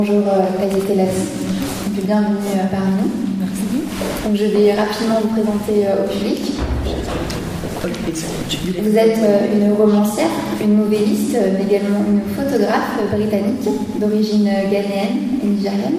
Bonjour Thaïs Telassi, bienvenue parmi nous. Merci. Donc, je vais rapidement vous présenter au public. Vous êtes une romancière, une nouvelliste, mais également une photographe britannique d'origine ghanéenne et nigérienne.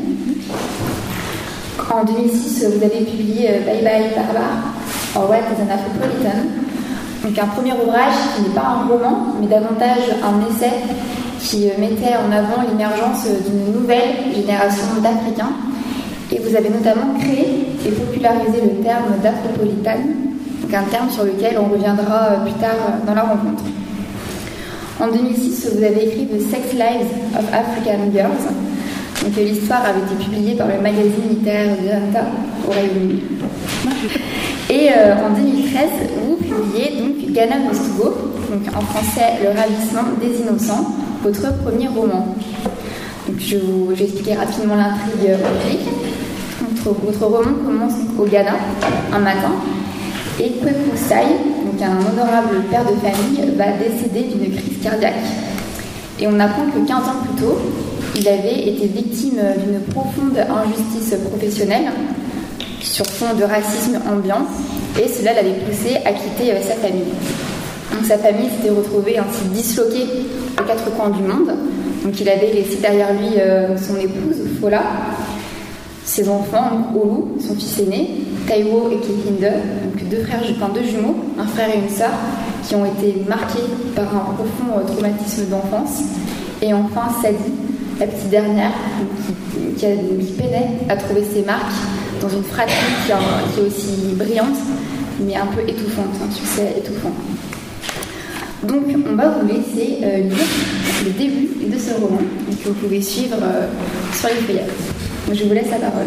En 2006, vous avez publié Bye Bye Barbare, or White as an Afropolitan. Donc un premier ouvrage qui n'est pas un roman, mais davantage un essai qui mettait en avant l'émergence d'une nouvelle génération d'Africains. Et vous avez notamment créé et popularisé le terme d'Afropolitan, donc un terme sur lequel on reviendra plus tard dans la rencontre. En 2006, vous avez écrit The Sex Lives of African Girls. Donc l'histoire avait été publiée par le magazine littéraire Janta au Royaume-Uni. Et en 2013, vous publiez donc Ghana Must Go, donc en français Le Ravissement des Innocents, votre premier roman. Donc je vais expliquer rapidement l'intrigue au public. Votre roman commence au Ghana, un matin, et Kweku Sai, donc un honorable père de famille, va décéder d'une crise cardiaque. Et on apprend que 15 ans plus tôt, il avait été victime d'une profonde injustice professionnelle sur fond de racisme ambiant, et cela l'avait poussé à quitter sa famille. Donc sa famille s'était retrouvée ainsi disloquée aux quatre coins du monde. Donc il avait laissé derrière lui son épouse, Fola, ses enfants, Olu, son fils aîné, Taiwo et Kekinde, donc deux jumeaux, un frère et une sœur, qui ont été marqués par un profond traumatisme d'enfance. Et enfin Sadi, la petite dernière, qui peinait à trouver ses marques dans une fratrie qui est aussi brillante, mais un peu étouffante, un succès étouffant. Donc, on va vous laisser lire le début de ce roman, que vous pouvez suivre sur les feuillettes. Donc, je vous laisse la parole.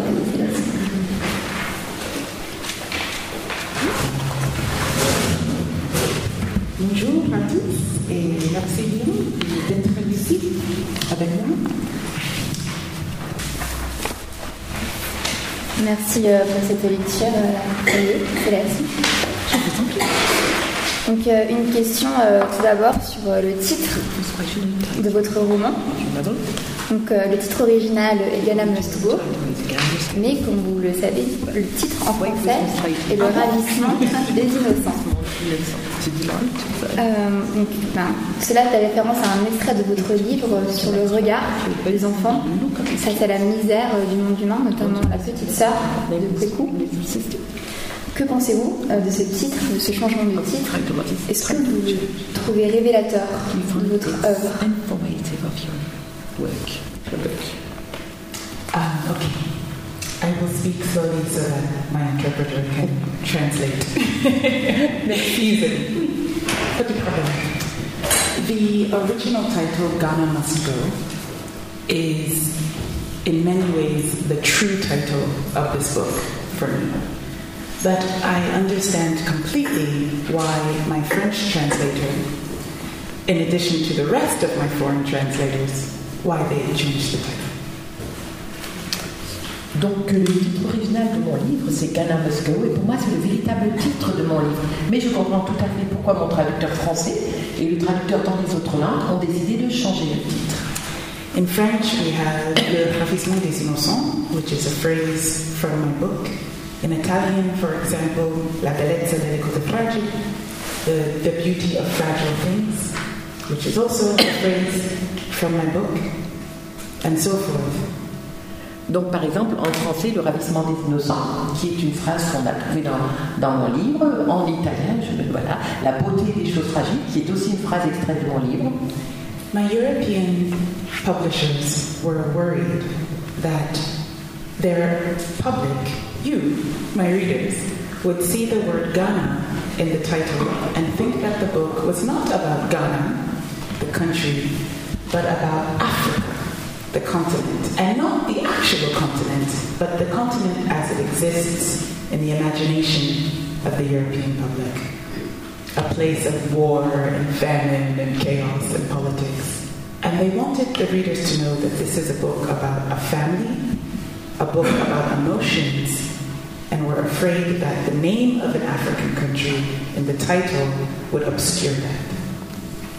Bonjour à tous et merci d'être ici avec nous. Merci pour cette lecture, Céleste. Je vous en prie. Donc, une question tout d'abord sur le titre de votre roman. Donc, le titre original est Ghana Must Go, mais comme vous le savez, le titre en français est Le Ravissement des Innocents. Cela fait référence à un extrait de votre livre sur le regard des enfants face à la misère du monde humain, notamment la petite sœur de Kweku. Que pensez-vous de ce titre, de ce changement de titre? Est-ce que vous le trouvez révélateur de votre œuvre? Okay. I will speak slowly so that my interpreter can translate. Easily. The original title, Ghana Must Go, is in many ways the true title of this book for me. But I understand completely why my French translator, in addition to the rest of my foreign translators, why they changed the title. Donc le titre original de mon livre, c'est Ghana Must Go, et pour moi c'est le véritable titre de mon livre. Mais je comprends tout à fait pourquoi mon traducteur français et le traducteur dans les autres langues ont décidé de changer le titre. In French, we have Le Ravissement des Innocents, which is a phrase from my book. In Italian, for example, La bellezza delle cose fragili, the beauty of fragile things, which is also a phrase from my book, and so forth. Donc par exemple, en français, Le Ravissement des Innocents, qui est une phrase qu'on a trouvée dans mon livre, en italien, voilà, La beauté des choses fragiles, qui est aussi une phrase extraite de mon livre. My European publishers were worried that their public, you, my readers, would see the word Ghana in the title and think that the book was not about Ghana, the country, but about Africa, the continent. And not the actual continent, but the continent as it exists in the imagination of the European public. A place of war and famine and chaos and politics. And they wanted the readers to know that this is a book about a family, a book about emotions, and were afraid that the name of an African country in the title would obscure that.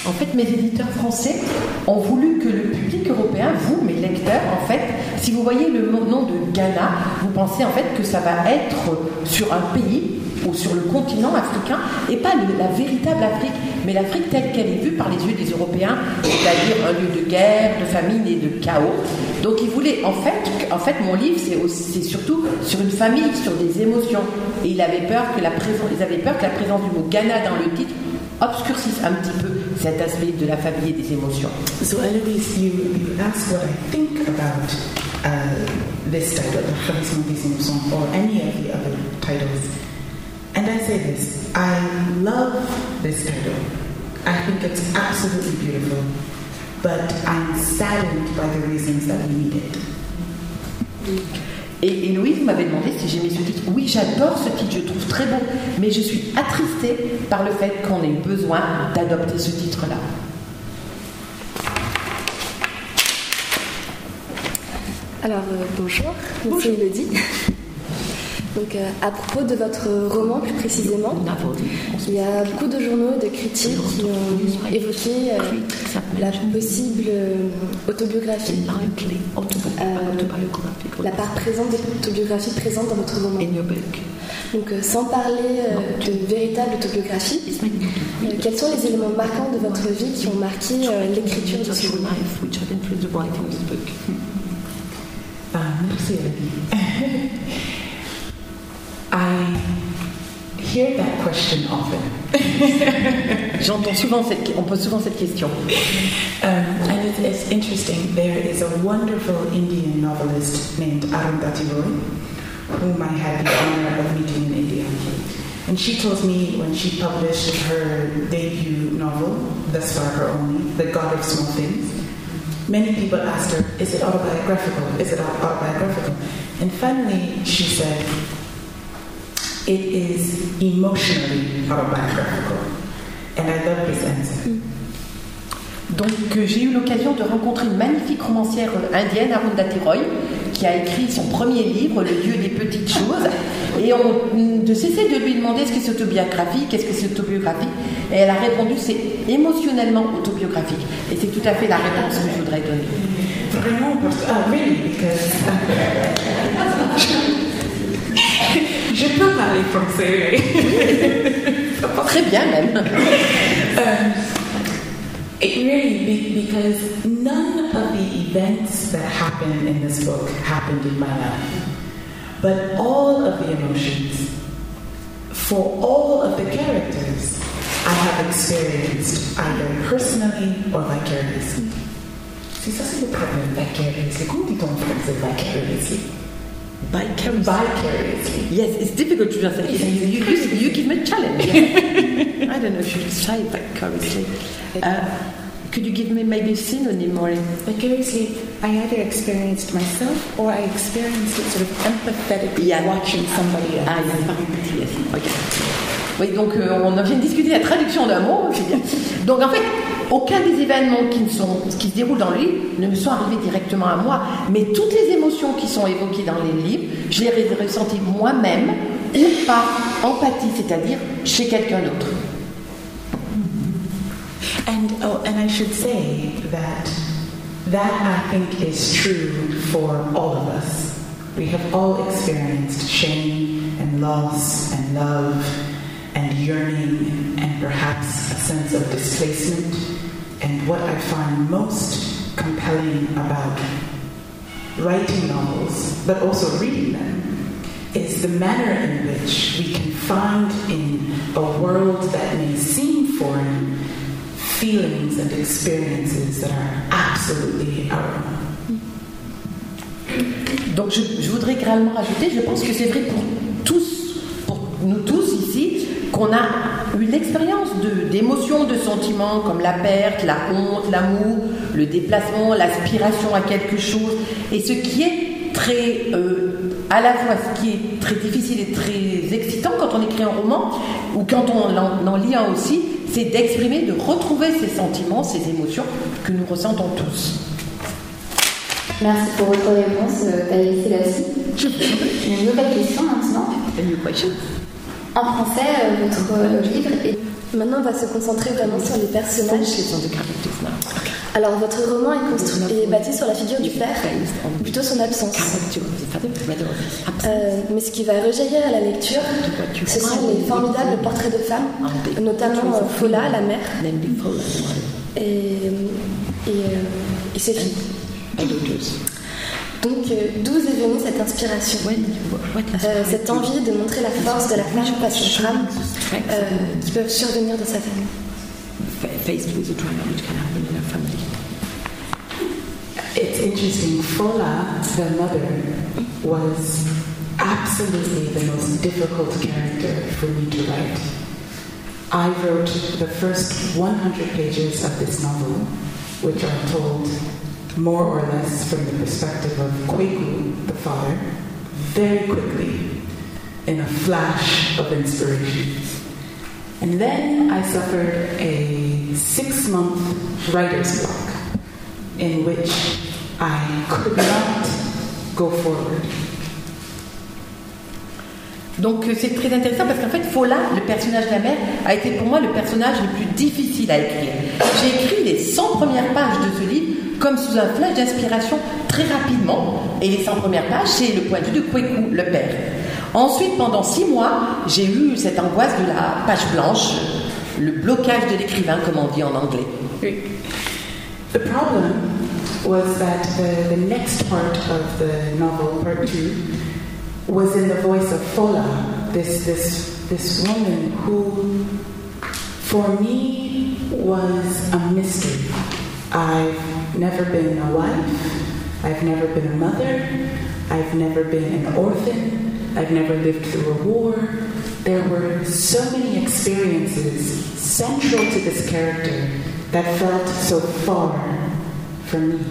En fait, mes éditeurs français ont voulu que le public européen, vous, mes lecteurs, en fait, si vous voyez le nom de Ghana, vous pensez en fait que ça va être sur un pays ou sur le continent africain, et pas la véritable Afrique, mais l'Afrique telle qu'elle est vue par les yeux des Européens, c'est-à-dire un lieu de guerre, de famine et de chaos. Donc ils voulaient, en fait mon livre, c'est surtout sur une famille, sur des émotions. Et ils avaient peur que la présence du mot Ghana dans le titre obscurcisse un petit peu cet aspect de la famille et des émotions. So Eloise, you asked what I think about this title, The Charisme des Émotions, or any of the other titles. And I say this, I love this title. I think it's absolutely beautiful, but I'm saddened by the reasons that we need it. Et Louise m'avait demandé si j'aimais ce titre. Oui, j'adore ce titre, je le trouve très beau, mais je suis attristée par le fait qu'on ait besoin d'adopter ce titre-là. Alors, bonjour, c'est Elodie. Donc, à propos de votre roman, plus précisément, il y a beaucoup de journaux, de critiques qui ont évoqué la possible autobiographie, la part présente d'autobiographie présente dans votre roman. Donc, sans parler de véritable autobiographie, quels sont les éléments marquants de votre vie qui ont marqué l'écriture de ce roman? Merci, Elodie. I hear that question often. On pose souvent cette question. And it's interesting. There is a wonderful Indian novelist named Arundhati Roy, whom I had the honor of meeting in India. And she told me when she published her debut novel, thus far her only, The God of Small Things, many people asked her, is it autobiographical? Is it autobiographical? And finally she said, it is emotionally autobiographical. And I love this answer. Donc j'ai eu l'occasion de rencontrer une magnifique romancière indienne, Arundhati Roy, qui a écrit son premier livre, Le Dieu des petites choses, et on de cesser de lui demander est-ce que c'est autobiographique, qu'est-ce que c'est autobiographique, et elle a répondu c'est émotionnellement autobiographique, et c'est tout à fait la réponse que je voudrais donner. Vraiment, really, because je peux parler français. Très bien même. It really, because none of the events that happen in this book happened in my life, but all of the emotions, for all of the characters, I have experienced either personally or vicariously. C'est ça, c'est le problème, vicariously. Comment dit-on en français vicariously? Vicariously. Yes, it's difficult to translate. You give me a challenge. Yeah. I don't know if you say vicariously. Could you give me maybe a synonym or? Vicariously, I either experienced myself or I experienced it sort of empathetically watching somebody else. Ah, yes. Okay. Oui, donc on vient de discuter la traduction d'un mot, c'est bien. Donc en fait, aucun des événements qui se déroulent dans le livre ne me sont arrivés directement à moi, mais toutes les émotions qui sont évoquées dans les livres, je les ai ressenties moi-même ou par empathie, c'est-à-dire chez quelqu'un d'autre. And I should say that I think is true for all of us. We have all experienced shame and loss and love and yearning and perhaps a sense of displacement. And what I find most compelling about writing novels, but also reading them, is the manner in which we can find in a world that may seem foreign feelings and experiences that are absolutely our own. Donc je voudrais également rajouter, je pense que c'est vrai pour nous tous ici, qu'on a une expérience d'émotions, de sentiments comme la perte, la honte, l'amour, le déplacement, l'aspiration à quelque chose. Et ce qui est très, à la fois ce qui est très difficile et très excitant quand on écrit un roman, ou quand on en lit un aussi, c'est d'exprimer, de retrouver ces sentiments, ces émotions que nous ressentons tous. Merci pour votre réponse, Thaïs Selassie. Une nouvelle question maintenant. A new question. En français, votre livre est Maintenant, on va se concentrer vraiment sur les personnages. Alors, votre roman est bâti sur la figure du père, ou plutôt son absence. Mais ce qui va rejaillir à la lecture, ce sont les formidables portraits de femmes, notamment Fola, la mère, et ses filles. Donc, d'où est venue cette inspiration, cette envie de montrer la force de la femme face aux drames qui peuvent survenir dans sa famille. It's interesting. Fola, the mother, was absolutely the most difficult character for me to write. I wrote the first 100 pages of this novel, which are told more or less from the perspective of Kweku, the father, very quickly, in a flash of inspiration. And then I suffered a 6-month writer's block in which I could not go forward. Donc c'est très intéressant parce qu'en fait Fola, le personnage de la mère, a été pour moi le personnage le plus difficile à écrire. J'ai écrit les 100 premières pages de ce livre comme sous un flash d'inspiration très rapidement, et les 100 premières pages c'est le point de vue de Kweku, le père. Ensuite, pendant 6 mois, j'ai eu cette angoisse de la page blanche, le blocage de l'écrivain, comme on dit en anglais. The problem was that the next part of the novel, part 2, was in the voice of Fola, this woman who, for me, was a mystery. I've never been a wife, I've never been a mother, I've never been an orphan, I've never lived through a war. There were so many experiences central to this character that felt so far from me.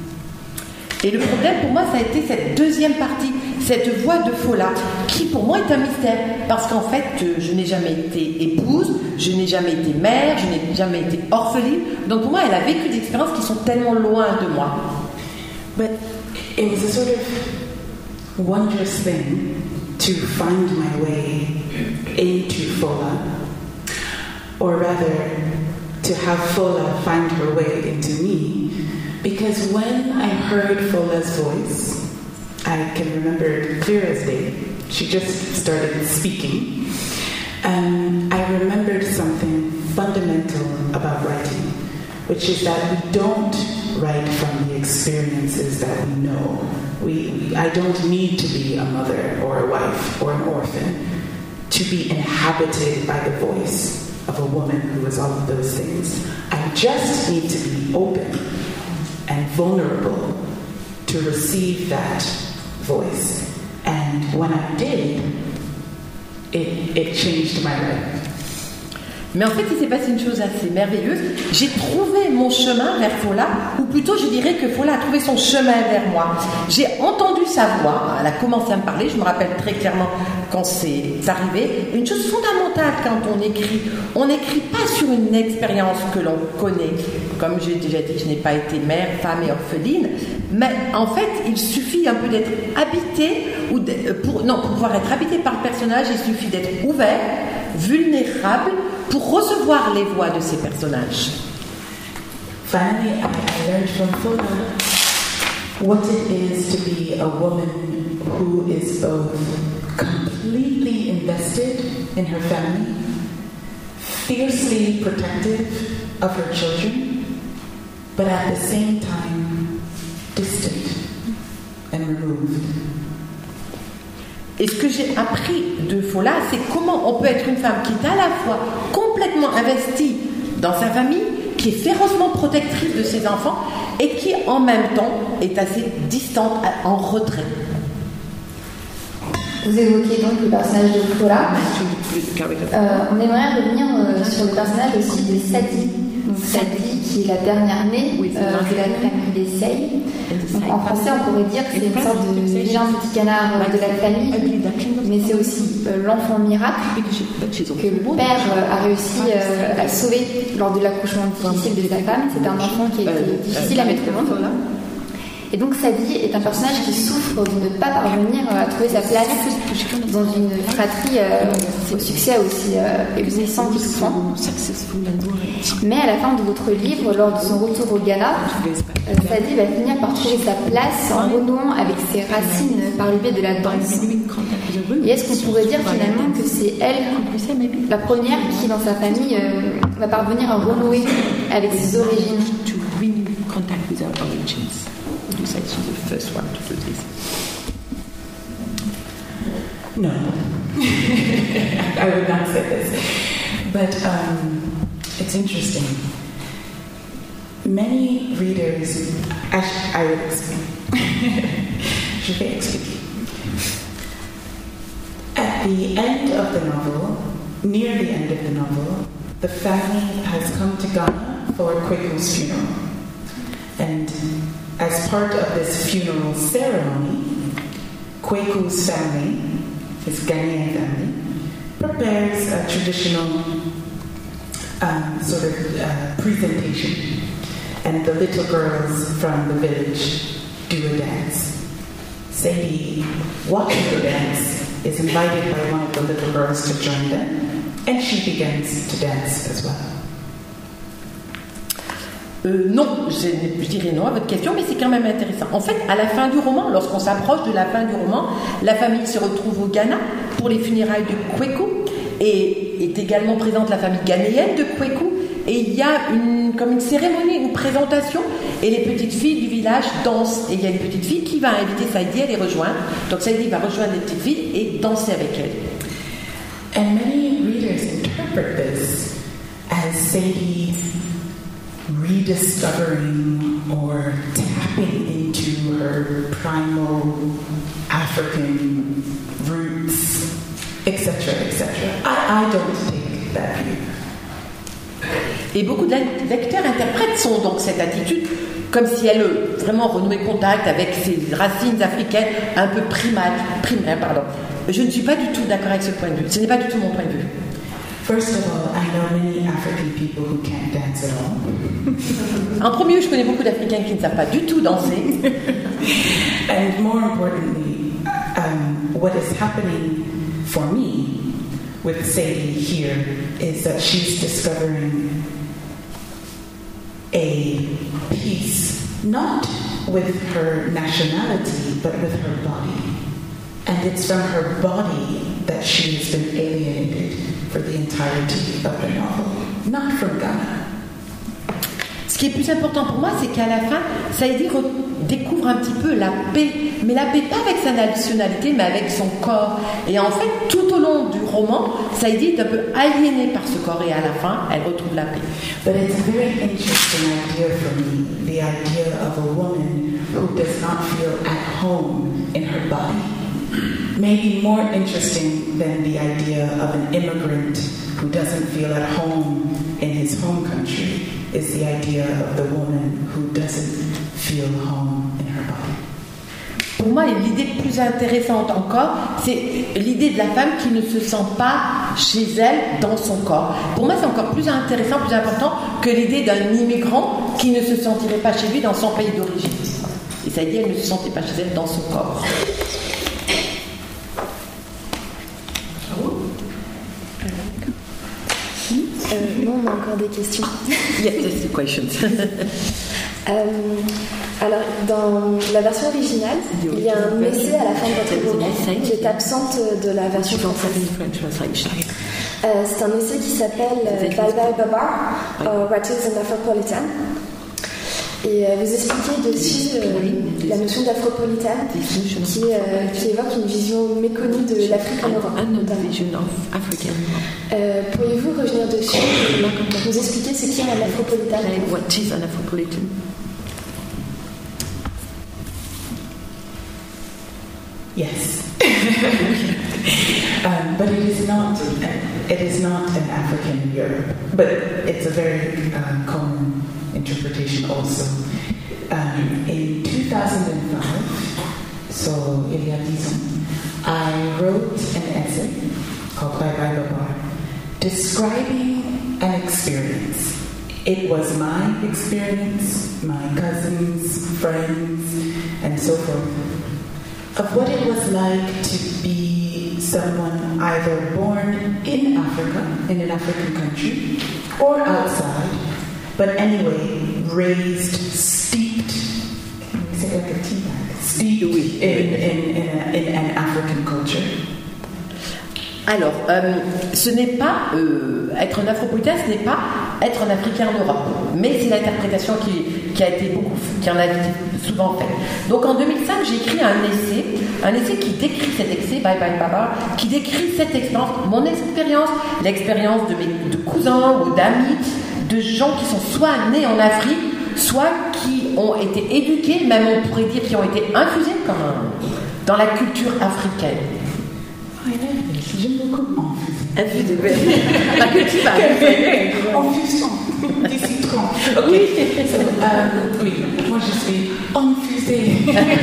Et le problème pour moi, ça a été cette deuxième partie, cette voix de Fola, qui pour moi est un mystère, parce qu'en fait, je n'ai jamais été épouse, je n'ai jamais été mère, je n'ai jamais été orpheline, donc pour moi, elle a vécu des expériences qui sont tellement loin de moi. But it was a sort of wondrous thing to find my way into Fola, or rather, to have Fola find her way into me. Because when I heard Fola's voice, I can remember it clear as day. She just started speaking. I remembered something fundamental about writing, which is that we don't write from the experiences that we know. I don't need to be a mother or a wife or an orphan to be inhabited by the voice of a woman who is all of those things. I just need to be open and vulnerable to receive that voice. And when I did, it changed my life. Mais en fait, il s'est passé une chose assez merveilleuse. J'ai trouvé mon chemin vers Fola, ou plutôt je dirais que Fola a trouvé son chemin vers moi. J'ai entendu sa voix, elle a commencé à me parler, je me rappelle très clairement quand c'est arrivé. Une chose fondamentale quand on n'écrit pas sur une expérience que l'on connaît. Comme j'ai déjà dit, je n'ai pas été mère, femme et orpheline, mais en fait, il suffit un peu d'être habité, pour pouvoir être habité par le personnage, il suffit d'être ouvert, vulnérable, pour recevoir les voix de ces personnages. Finally, I learned from Fola what it is to be a woman who is both completely invested in her family, fiercely protective of her children, but at the same time distant and removed. Et ce que j'ai appris de Fola, c'est comment on peut être une femme qui est à la fois complètement investie dans sa famille, qui est férocement protectrice de ses enfants et qui en même temps est assez distante, en retrait. Vous évoquez donc le personnage de Fola. On aimerait revenir sur le personnage aussi de Sadie. Donc Sadie, qui est la dernière née de la famille des Sey. Donc en français, on pourrait dire que c'est une sorte de vilain petit canard de la famille, mais c'est aussi l'enfant miracle que le père a réussi à sauver lors de l'accouchement difficile de sa femme. C'est un enfant qui a été difficile à mettre au monde. Et donc Sadie est un personnage qui souffre de ne pas parvenir à trouver sa place dans une fratrie au succès aussi éblouissant qu'étouffant. Mais à la fin de votre livre, lors de son retour au Ghana, Sadie va finir par trouver sa place en renouant avec ses racines par le biais de la danse. Et est-ce qu'on pourrait dire finalement que c'est elle, la première, qui dans sa famille va parvenir à renouer avec ses origines? You said she's the first one to do this. No, I would not say this. But it's interesting. Many readers, I would explain. Je vais expliquer. At the end of the novel, near the end of the novel, the family has come to Ghana for Kweku's funeral. And as part of this funeral ceremony, Kweku's family, his Ghanaian family, prepares a traditional presentation. And the little girls from the village do a dance. Sadie, watching the dance, is invited by one of the little girls to join them, and she begins to dance as well. Non, je dirais non à votre question, mais c'est quand même intéressant. En fait, à la fin du roman, lorsqu'on s'approche de la fin du roman, la famille se retrouve au Ghana pour les funérailles de Kweku, et est également présente la famille ghanéenne de Kweku, et il y a comme une cérémonie, une présentation, et les petites filles du village dansent, et il y a une petite fille qui va inviter Sadie à les rejoindre. Donc Sadie va rejoindre les petites filles et danser avec elles. And many readers interpret this as Sadie rediscovering or tapping into her primal African roots, etc., etc. I don't take that view. Et beaucoup de lecteurs interprètent donc cette attitude comme si elle vraiment renouait contact avec ses racines africaines un peu primaires. Je ne suis pas du tout d'accord avec ce point de vue. Ce n'est pas du tout mon point de vue. First of all, I know many African people who can't dance at all. En premier lieu, je connais beaucoup d'Africains qui ne savent pas du tout danser. And more importantly, what is happening for me with Sadie here is that she's discovering a peace, not with her nationality, but with her body. And it's from her body that she has been alienated for the entirety of the novel, not from Ghana. Ce qui est plus important pour moi, c'est qu'à la fin, Sadie découvre un petit peu la paix, mais la paix pas avec sa nationalité, mais avec son corps. Et en fait, tout au long du roman, Sadie est un peu aliénée par ce corps, et à la fin, elle retrouve la paix. But it's a very interesting idea for me, the idea of a woman who does not feel at home in her body. Maybe more interesting than the idea of an immigrant who doesn't feel at home in his home country is the idea of the woman who doesn't feel home in her body. Pour moi, l'idée plus intéressante encore, c'est l'idée de la femme qui ne se sent pas chez elle dans son corps. Pour moi, c'est encore plus intéressant, plus important que l'idée d'un immigrant qui ne se sentirait pas chez lui dans son pays d'origine. Et ça dit, elle ne se sentait pas chez elle dans son corps. Non, on a encore des questions. Yes, there's questions. Alors, dans la version originale, il y a un essai à la fin de votre roman qui est absente de la version française. C'est un essai qui s'appelle Bye Bye Baba, What is an Afropolitan? Et vous expliquez dessus la notion d'afropolitane qui évoque une vision méconnue de l'Afrique en Europe. Pourriez-vous revenir dessus et nous expliquer ce qu'est un afropolitane? What is an Afropolitan? Yes. But it is not an African in Europe, but it's a very common interpretation also. In 2005, so il y a 10 ans, I wrote an essay called Bye Bye Baba, describing an experience It was my experience, my cousins, friends, and so forth, of what it was like to be someone either born in Africa, in an African country, or outside, but anyway, raised, steeped, can we say like a tea bag? Steeped in an African culture. Alors, ce n'est pas être un afropolitain, ce n'est pas être un Africain en Europe, mais c'est l'interprétation qui en a souvent fait. Donc en 2005, j'ai écrit un essai qui décrit cet excès, Bye Bye Baba, qui décrit cette expérience, mon expérience, l'expérience de cousins ou d'amis, de gens qui sont soit nés en Afrique, soit qui ont été éduqués, même on pourrait dire qui ont été infusés dans la culture africaine. J'aime beaucoup infusé. La culture infusant. Des citrons. Ok. Oui, moi je suis infusée.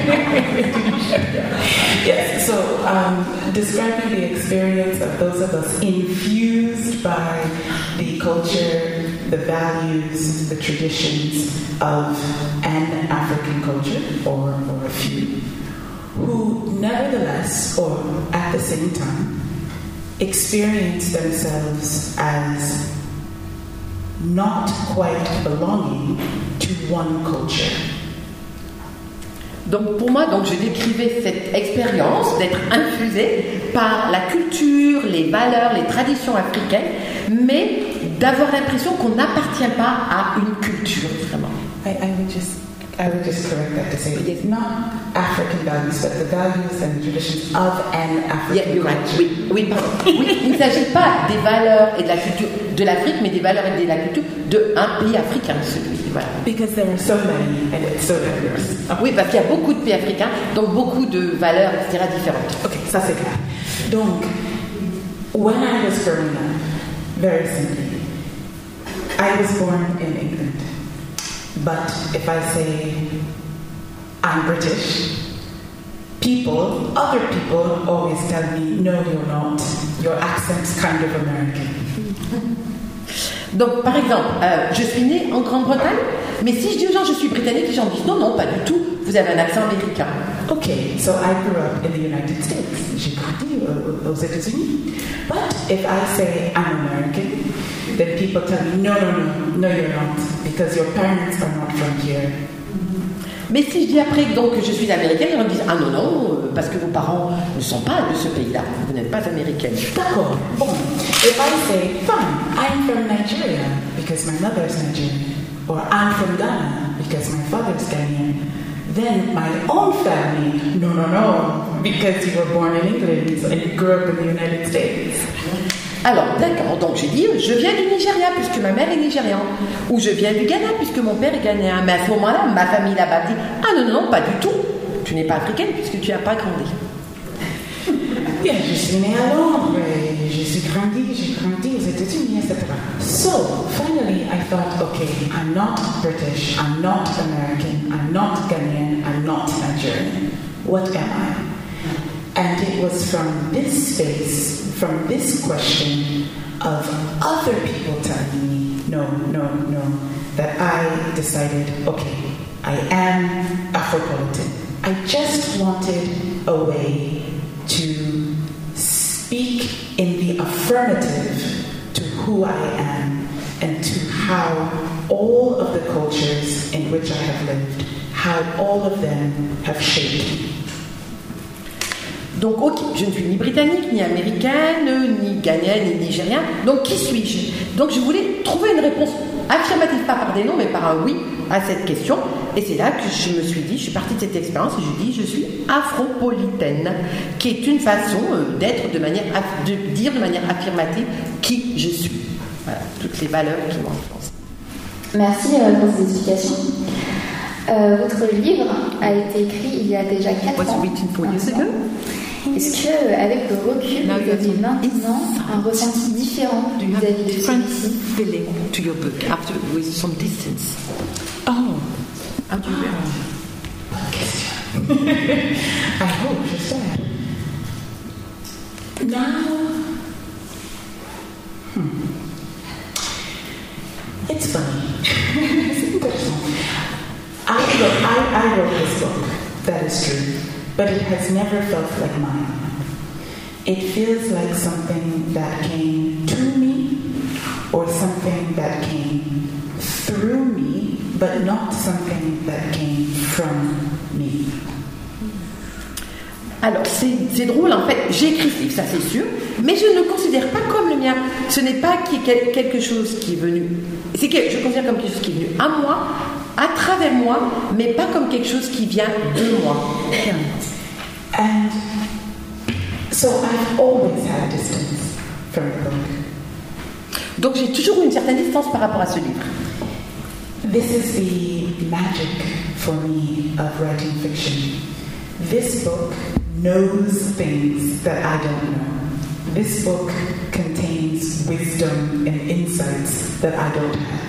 Yes, so describing the experience of those of us infused by the culture, the values, the traditions of an African culture, or a few, who nevertheless, or at the same time, experience themselves as not quite belonging to one culture. Donc pour moi, je décrivais cette expérience d'être infusée par la culture, les valeurs, les traditions africaines, mais d'avoir l'impression qu'on n'appartient pas à une culture, vraiment. I would just correct that to say it's not African values, but the values and the traditions of an African culture. Oui, pardon. Oui, il ne s'agit pas des valeurs et de la culture de l'Afrique, mais des valeurs et de la culture d'un pays africain. Voilà. Because there are so many and it's so diverse. Oui, parce qu'il y a beaucoup de pays africains, donc beaucoup de valeurs, etc. différentes. Ok, ça c'est clair. Donc, when I was growing up, very simply, I was born in England. But if I say I'm British, other people always tell me, no, you're not. Your accent's kind of American. Donc, par exemple, je suis née en Grande-Bretagne, mais si je dis aux gens je suis britannique, les gens disent non, pas du tout, vous avez un accent américain. Okay, so I grew up in the United States. J'ai grandi aux États-Unis. But if I say I'm American, then people tell me, no, you're not, because your parents are not from here. Mais si je dis après donc que je suis américaine, ils me disent ah non, parce que vos parents ne sont pas de ce pays-là, vous n'êtes pas américaine. D'accord. Bon. If I say, fine, I'm from Nigeria because my mother is Nigerian, or I'm from Ghana because my father is Ghanaian, then my own family, no, because you were born in England and grew up in the United States. Alors, d'accord, donc j'ai dit, je viens du Nigeria puisque ma mère est nigériane, ou je viens du Ghana puisque mon père est ghanéen. Mais à ce moment-là, ma famille là-bas dit, ah non, pas du tout, tu n'es pas africaine puisque tu n'as pas grandi. Bien, je suis née à Londres, j'ai grandi aux États-Unis, etc. So, finally, I thought, okay, I'm not British, I'm not American, I'm not Ghanaian, I'm not Nigerian. What am I? And it was from this space, from this question of other people telling me, no, that I decided, okay, I am Afropolitan. I just wanted a way to speak in the affirmative to who I am and to how all of the cultures in which I have lived, how all of them have shaped me. Donc, ok, je ne suis ni britannique, ni américaine, ni ghanéenne, ni nigérienne. Donc, qui suis-je? Donc, je voulais trouver une réponse affirmative, pas par des noms, mais par un oui à cette question. Et c'est là que je me suis dit, je suis partie de cette expérience et je dis, je suis afropolitaine, qui est une façon d'être de dire de manière affirmative qui je suis. Voilà, toutes les valeurs qui m'ont influencé. Merci pour ces explications. Votre livre a été écrit il y a déjà 4 ans. Est-ce qu'avec le recul, vous avez maintenant un ressenti différent vis-à-vis de celui-ci? Feeling to your book after with some distance. Oh, how do you react? I hope you're sad. Now, it's funny. I wrote this book, that is true, but it has never felt like mine. It feels like something that came to me or something that came through me, but not something that came from me. Alors, c'est drôle, en fait, j'ai écrit ce livre, ça c'est sûr, mais je ne le considère pas comme le mien. Ce n'est pas quelque chose qui est venu... je considère comme quelque chose qui est venu à moi, à travers moi, mais pas comme quelque chose qui vient de moi. And so I've always had a distance from the book. Donc j'ai toujours eu une certaine distance par rapport à ce livre. This is the magic for me of writing fiction. This book knows things that I don't know. This book contains wisdom and insights that I don't have.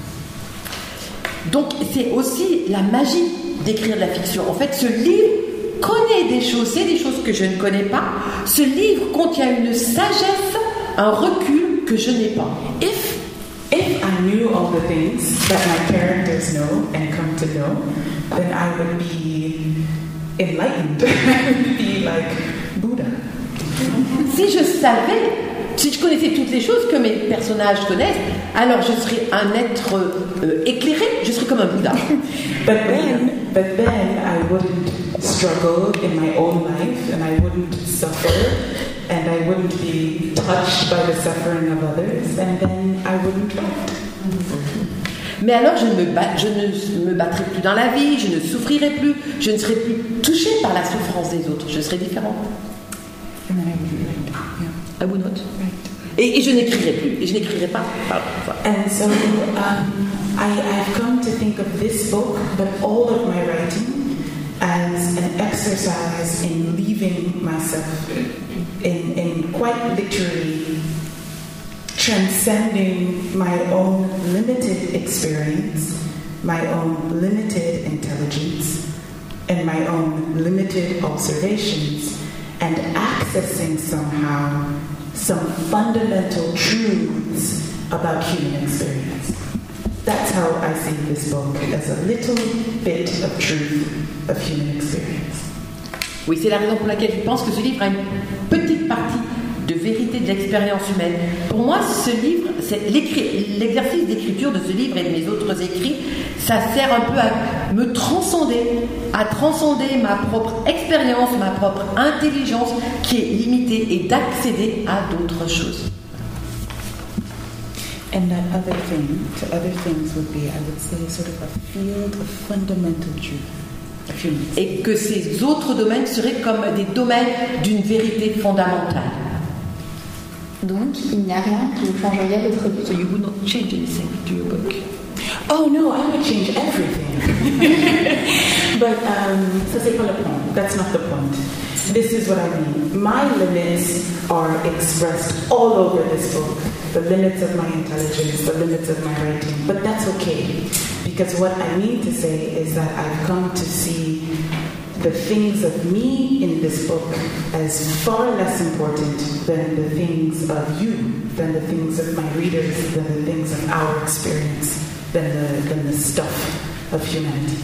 Donc c'est aussi la magie d'écrire de la fiction. En fait, ce livre connaît des choses, c'est des choses que je ne connais pas. Ce livre contient une sagesse, un recul que je n'ai pas. If I knew all the things that my characters know and come to know, then I would be enlightened. I would be like Buddha. Si je connaissais toutes les choses que mes personnages connaissent, alors je serais un être éclairé, je serais comme un Bouddha. But then I wouldn't struggle in my own life, and I wouldn't suffer, and I wouldn't be touched by the suffering of others, and then I wouldn't write. Mais alors je ne me battrais plus dans la vie, je ne souffrirais plus, je ne serais plus touchée par la souffrance des autres, je serais différente. And then I wouldn't write. Yeah. I would not. Right. Et je n'écrirai plus, et je n'écrirai pas. And so I've come to think of this book, but all of my writing, as an exercise in leaving myself, in quite literally transcending my own limited experience, my own limited intelligence, and my own limited observations, and accessing somehow some fundamental truths about human experience. That's how I see this book, as a little bit of truth of human experience. Oui, c'est la raison pour laquelle je pense que ce livre a une petite partie de vérité de l'expérience humaine. Pour moi, ce livre, l'exercice d'écriture de ce livre et de mes autres écrits, ça sert un peu à me transcender, à transcender ma propre expérience, ma propre intelligence qui est limitée et d'accéder à d'autres choses. And that other things would be, I would say, sort of a field of fundamental truth. Et que ces autres domaines seraient comme des domaines d'une vérité fondamentale. Donc, il n'y a rien que vous changeriez à votre vie. So you would not change anything to your book. Oh no, I would change everything. But ça c'est pas le point. That's not the point. This is what I mean. My limits are expressed all over this book. The limits of my intelligence, the limits of my writing. But that's okay. Because what I mean to say is that I've come to see the things of me in this book as far less important than the things of you, than the things of my readers, than the things of our experience, than the stuff of humanity.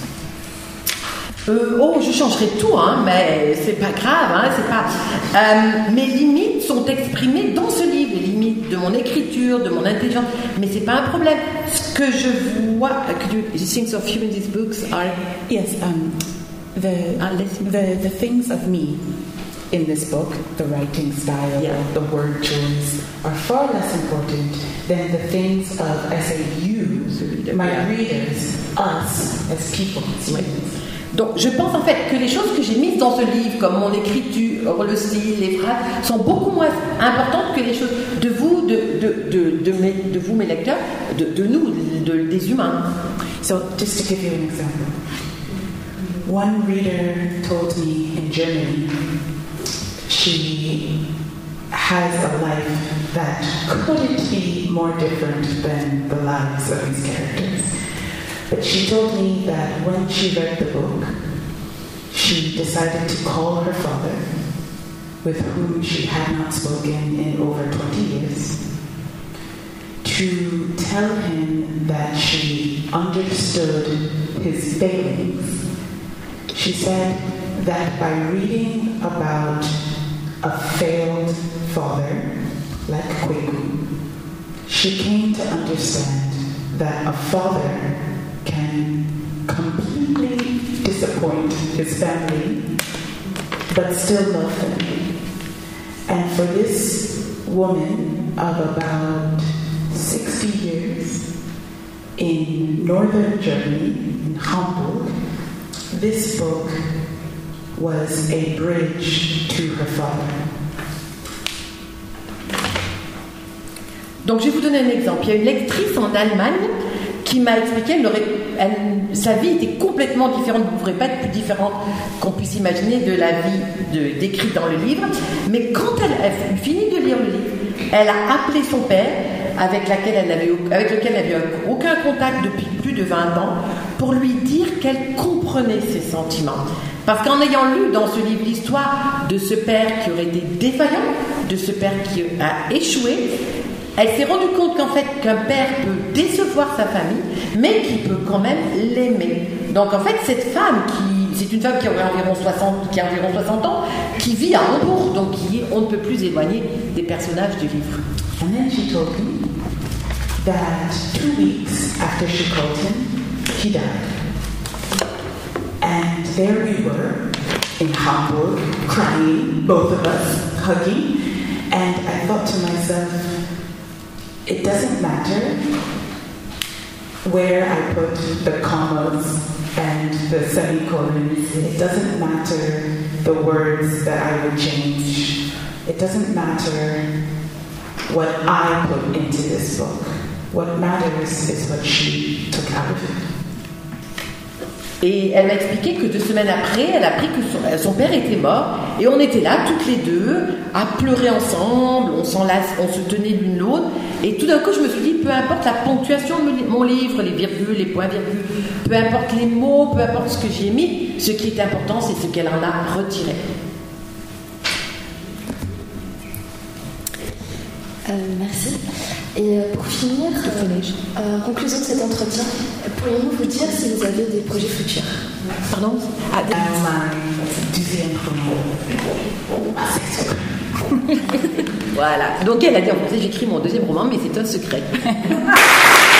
Je changerai tout, hein, mais c'est pas grave, hein, c'est pas. Mes limites sont exprimées dans ce livre, les limites de mon écriture, de mon intelligence, mais c'est pas un problème. Ce que je vois, the things of humanity's books are the things of me in this book, the writing style, the word choice, are far less important than the things of, I say, you, my readers, us as people. Donc je pense en fait que les choses que j'ai mises dans ce livre, comme mon écriture, le style, les phrases, sont beaucoup moins importantes que les choses de vous, de vous mes lecteurs, de nous, des humains. So just to give you an example, one reader told me in Germany she has a life that couldn't be more different than the lives of these characters. But she told me that when she read the book, she decided to call her father, with whom she had not spoken in over 20 years, to to tell him that she understood his failings. She said that by reading about a failed father like Kweku, she came to understand that a father can completely disappoint his family but still love them. And for this woman of about 60 years in northern Germany, in Hamburg, this book was a bridge to her father. Donc je vais vous donner un exemple. Il y a une lectrice en Allemagne qui m'a expliqué sa vie était complètement différente, vous ne pourrez pas être plus différente qu'on puisse imaginer de la vie décrite dans le livre, mais quand elle a fini de lire le livre, elle a appelé son père, avec lequel elle n'avait aucun contact depuis plus de 20 ans, pour lui dire qu'elle comprenait ses sentiments. Parce qu'en ayant lu dans ce livre l'histoire de ce père qui aurait été défaillant, de ce père qui a échoué, elle s'est rendue compte qu'en fait, qu'un père peut décevoir sa famille, mais qu'il peut quand même l'aimer. Donc en fait, cette femme, c'est une femme qui a environ 60 ans, qui vit à Hambourg, donc qui est on ne peut plus éloigner des personnages du livre. And then she told me that 2 weeks after she called him, he died. And there we were in Hamburg, crying, both of us, hugging. And I thought to myself, it doesn't matter where I put the commas and the semicolons. It doesn't matter the words that I would change. It doesn't matter what I put into this book. What matters is what she took out of it. Et elle m'a expliqué que 2 semaines après, elle a appris que son père était mort. Et on était là, toutes les deux, à pleurer ensemble, on se tenait l'une l'autre. Et tout d'un coup, je me suis dit, peu importe la ponctuation de mon livre, les virgules, les points-virgules, peu importe les mots, peu importe ce que j'ai mis, ce qui est important, c'est ce qu'elle en a retiré. Merci. Et pour finir, conclusion de cet entretien, pourriez-vous vous dire si vous avez des projets futurs? Pardon? Voilà. Donc elle a dit en français, j'écris mon 2e roman, mais c'est un secret.